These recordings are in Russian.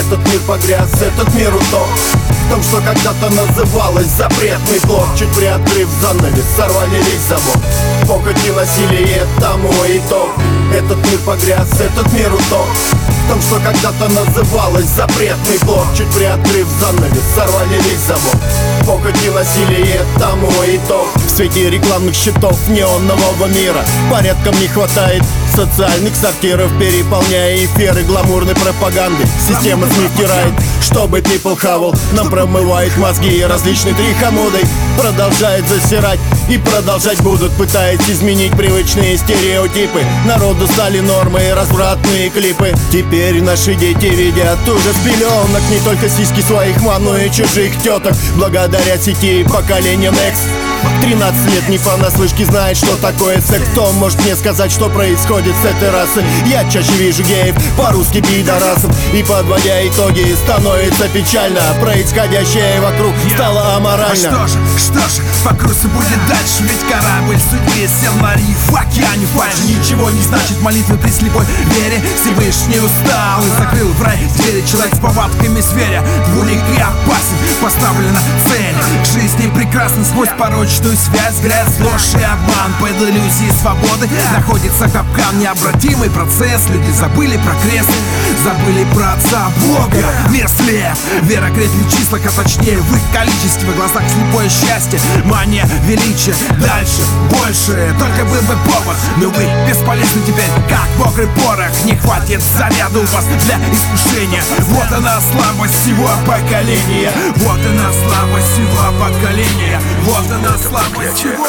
Этот мир погряз, этот мир утоп в том, что когда-то называлось запретный блок. Чуть приоткрыв занавес, сорвали весь замок. Похоть и насилие тому итог. Этот мир погряз, этот мир утоп в том, что когда-то называлось запретный блок. Чуть приоткрыв занавес, сорвали весь замок. Похоть и насилие тому итог. В свете рекламных щитов неонового мира порядком не хватает социальных сортиров, переполняя эфиры гламурной пропаганды. Система с них втирает, чтобы people хавал. Нам промывает мозги различной трихомудой. Продолжает засирать и продолжать будут, пытаясь изменить привычные стереотипы. Народу стали нормы развратные клипы. Теперь наши дети видят ужас пеленок. Не только сиськи своих мам, но и чужих теток. Благодаря сети поколения Next 13 лет не понаслышке знает, что такое секс. Кто может мне сказать, что происходит с этой расой? Я чаще вижу геев, по-русски пидорасов. И подводя итоги, становится печально. Происходящее вокруг стало аморально. Что ж, по курсу будет дальше. Ведь корабль судьбы сел на риф в океане фальши. Ничего не значит молитвы при слепой вере. Всевышний устал и закрыл в рай двери. Человек с повадками зверя, двулик и опасен. Поставлена цель к жизни прекрасна сквозь порочную связь, грязь, ложь и обман. Под иллюзией свободы находится капкан. Необратимый процесс. Люди забыли про крест, забыли про Отца Бога. Мир слеп, вера крепнет в числах, а точнее в их количестве. В глазах слепое счастье, мания величия. Дальше, больше, только был бы повод. Но вы бесполезны теперь, как мокрый порох. Не хватит заряда у вас для искушения. Вот она слабость всего поколения. Вот она слабость всего поколения. Вот она слабость всего.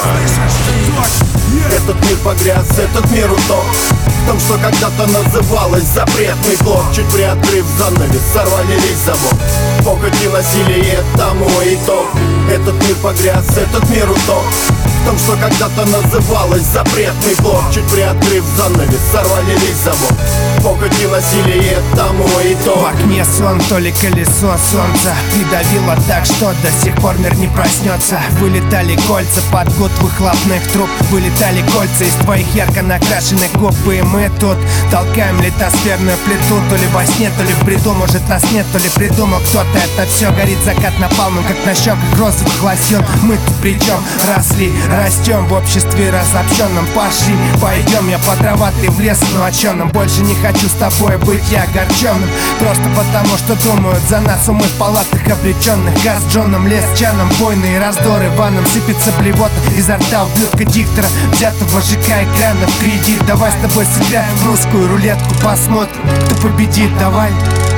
Этот мир погряз, этот мир утоп в том, что когда-то называлось запретный блок. Чуть приоткрыв занавес, сорвали весь замок. Похоть и насилие тому итог. Этот мир погряз, этот мир утоп в том, что когда-то называлось запретный блок. Чуть приоткрыв занавес, сорвали весь замок. Похоть и насилие тому итог. В окне сон, то ли колесо солнца придавило так, что до сих пор мир не проснется. Вылетали кольца под гуд выхлопных труб. Вылетали кольца из твоих ярко накрашенных губ. И мы тут толкаем литосферную плиту. То ли во сне, то ли в бреду. Может нас нет, то ли придумал кто-то это все. Горит закат напалмом, как на щеках розовых лосьон. Мы тут при чем? Росли, растем в обществе разобщенном. Пошли, пойдем, я по дрова, ты в лес. Ну а чё нам? Больше не хочу с тобой быть я огорченным. Просто потому, что думают за нас умы в палатах обреченных. Газ Джоном, лес чаном, войны и раздоры ваном. Сыпется блевота изо рта ублюдка диктора, взятого ЖК экрана в кредит. Давай с тобой сыграем в русскую рулетку, посмотрим, кто победит, давай.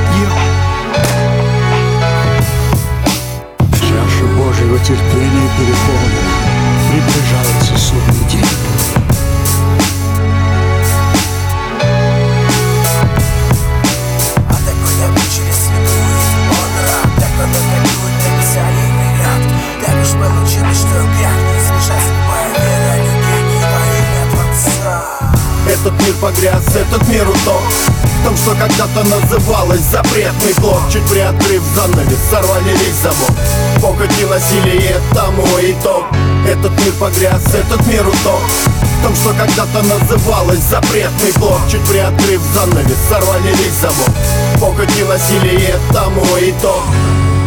Чаша Божьего терпения переполнена. Приближается судный день. Этот мир погряз, этот мир утоп в том, что когда-то называлось запретный блок. Чуть приоткрыв занавес, сорвали весь замок. Похоть и насилие тому итог. Этот мир погряз, этот мир утоп в том, что когда-то называлось запретный блок. Чуть приоткрыв занавес, сорвали весь замок. Похоть и насилие тому итог.